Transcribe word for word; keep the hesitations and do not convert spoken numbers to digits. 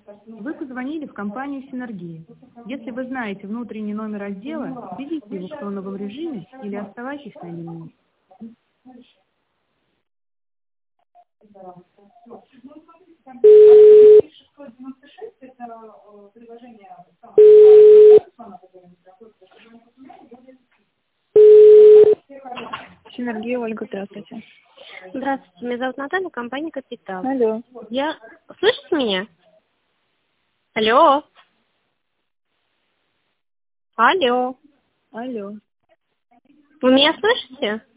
Вы позвонили в компанию «Синергия». Если вы знаете внутренний номер отдела, введите его в тоновом режиме или оставайтесь на линии. «Синергия», Ольга, здравствуйте. Здравствуйте, меня зовут Наталья, компания «Капитал». Алло. Я... Слышите меня? Алло. Алло. Алло. Вы меня слышите?